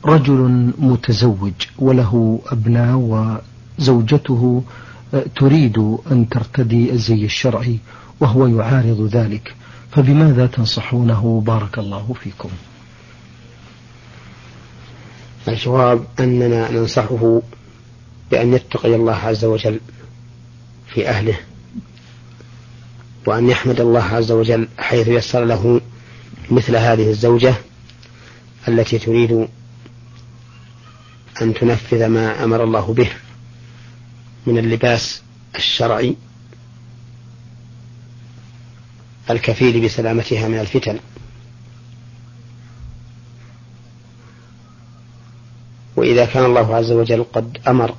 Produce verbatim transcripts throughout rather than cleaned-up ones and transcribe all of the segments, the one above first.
رجل متزوج وله أبناء وزوجته تريد أن ترتدي الزي الشرعي وهو يعارض ذلك، فبماذا تنصحونه بارك الله فيكم؟ الجواب أننا ننصحه بأن يتقي الله عز وجل في أهله، وأن يحمد الله عز وجل حيث يسر له مثل هذه الزوجة التي تريد أن تنفذ ما أمر الله به من اللباس الشرعي الكفيل بسلامتها من الفتن. وإذا كان الله عز وجل قد أمر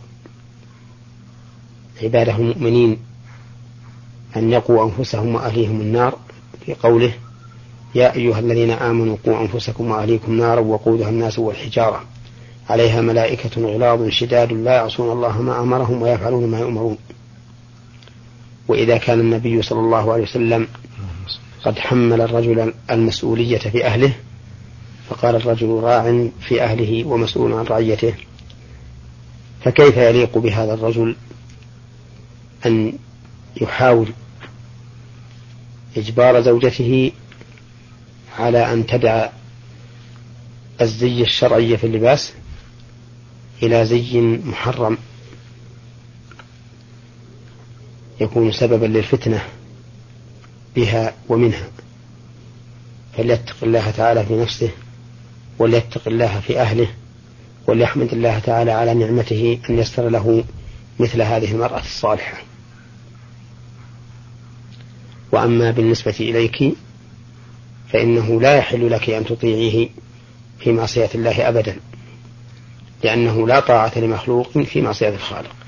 عباده المؤمنين أن يقوا أنفسهم وأهليهم النار في قوله يا أيها الذين آمنوا قوا أنفسكم وأهليكم نارا وقودها الناس والحجارة عليها ملائكة غلاظ شداد لا يعصون الله ما أمرهم ويفعلون ما يؤمرون. وإذا كان النبي صلى الله عليه وسلم قد حمل الرجل المسؤولية في أهله، فقال الرجل راع في أهله ومسؤول عن رعيته، فكيف يليق بهذا الرجل أن يحاول إجبار زوجته على أن تدع الزي الشرعي في اللباس إلى زي محرم يكون سببا للفتنة بها ومنها؟ فليتق الله تعالى في نفسه، وليتق الله في أهله، وليحمد الله تعالى على نعمته أن يسر له مثل هذه المرأة الصالحة. وأما بالنسبة إليك فإنه لا يحل لك أن تطيعيه في معصية الله أبدا، لأنه لا طاعة لمخلوق في معصية الخالق.